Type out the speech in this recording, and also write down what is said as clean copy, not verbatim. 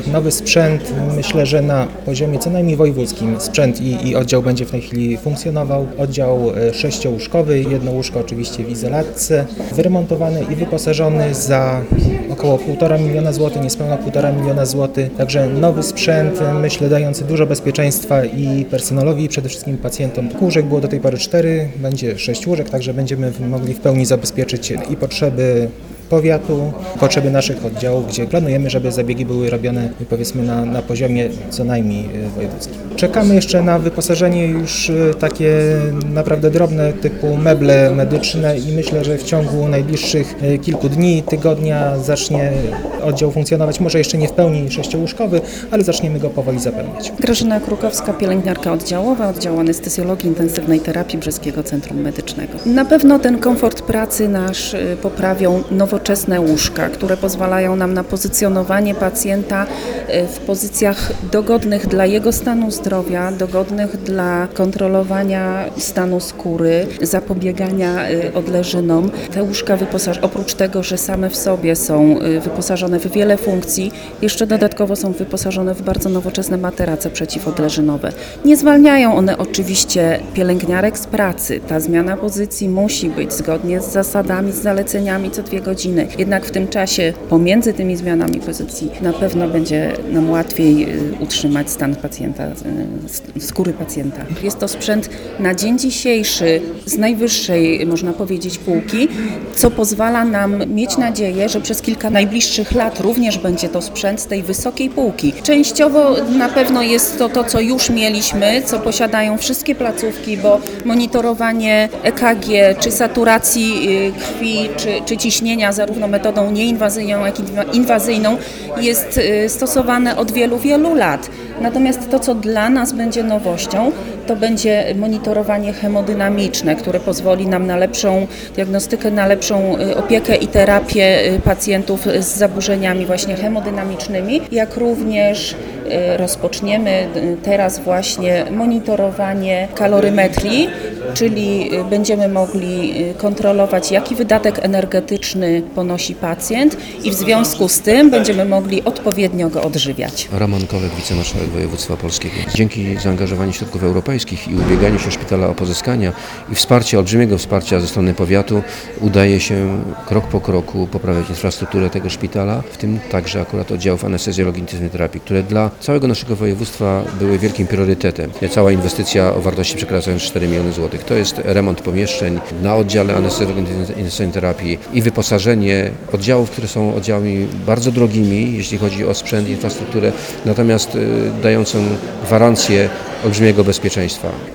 Nowy sprzęt, myślę, że na poziomie co najmniej wojewódzkim sprzęt i oddział będzie w tej chwili funkcjonował. Oddział 6-łóżkowy, jedno łóżko oczywiście w izolatce, wyremontowany i wyposażony za około 1,5 miliona złotych, niespełna 1,5 miliona złotych. Także nowy sprzęt, myślę, dający dużo bezpieczeństwa i personelowi, i przede wszystkim pacjentom. Łóżek było do tej pory 4, będzie 6 łóżek, także będziemy mogli w pełni zabezpieczyć i potrzeby powiatu, potrzeby naszych oddziałów, gdzie planujemy, żeby zabiegi były robione powiedzmy na poziomie co najmniej wojewódzkim. Czekamy jeszcze na wyposażenie już takie naprawdę drobne typu meble medyczne i myślę, że w ciągu najbliższych kilku dni, tygodnia zacznie oddział funkcjonować, może jeszcze nie w pełni 6-łóżkowy, ale zaczniemy go powoli zapełniać. Grażyna Krukowska, pielęgniarka oddziałowa, oddział anestezjologii intensywnej terapii Brzeskiego Centrum Medycznego. Na pewno ten komfort pracy nasz poprawią nowoczesne łóżka, które pozwalają nam na pozycjonowanie pacjenta w pozycjach dogodnych dla jego stanu zdrowia, dogodnych dla kontrolowania stanu skóry, zapobiegania odleżynom. Te łóżka oprócz tego, że same w sobie są wyposażone w wiele funkcji, jeszcze dodatkowo są wyposażone w bardzo nowoczesne materace przeciwodleżynowe. Nie zwalniają one oczywiście pielęgniarek z pracy. Ta zmiana pozycji musi być zgodnie z zasadami, z zaleceniami co 2 godziny. Jednak w tym czasie pomiędzy tymi zmianami pozycji na pewno będzie nam łatwiej utrzymać stan pacjenta, skóry pacjenta. Jest to sprzęt na dzień dzisiejszy z najwyższej, można powiedzieć, półki, co pozwala nam mieć nadzieję, że przez kilka najbliższych lat również będzie to sprzęt z tej wysokiej półki. Częściowo na pewno jest to, co już mieliśmy, co posiadają wszystkie placówki, bo monitorowanie EKG, czy saturacji krwi, czy ciśnienia, zarówno metodą nieinwazyjną, jak i inwazyjną, jest stosowane od wielu, wielu lat. Natomiast to, co dla nas będzie nowością, to będzie monitorowanie hemodynamiczne, które pozwoli nam na lepszą diagnostykę, na lepszą opiekę i terapię pacjentów z zaburzeniami właśnie hemodynamicznymi, jak również rozpoczniemy teraz właśnie monitorowanie kalorymetrii, czyli będziemy mogli kontrolować, jaki wydatek energetyczny ponosi pacjent i w związku z tym będziemy mogli odpowiednio go odżywiać. Roman Kowek, wicemarszałek województwa polskiego. Dzięki zaangażowaniu środków europejskich i ubieganiu się szpitala o pozyskania i olbrzymiego wsparcia ze strony powiatu udaje się krok po kroku poprawiać infrastrukturę tego szpitala, w tym także akurat oddziałów anestezjologii intensywnej terapii, które dla całego naszego województwa były wielkim priorytetem. Cała inwestycja o wartości przekraczającej 4 miliony złotych. To jest remont pomieszczeń na oddziale anestezjologii intensywnej terapii i wyposażenie oddziałów, które są oddziałami bardzo drogimi, jeśli chodzi o sprzęt i infrastrukturę, natomiast dającą gwarancję olbrzymiego bezpieczeństwa.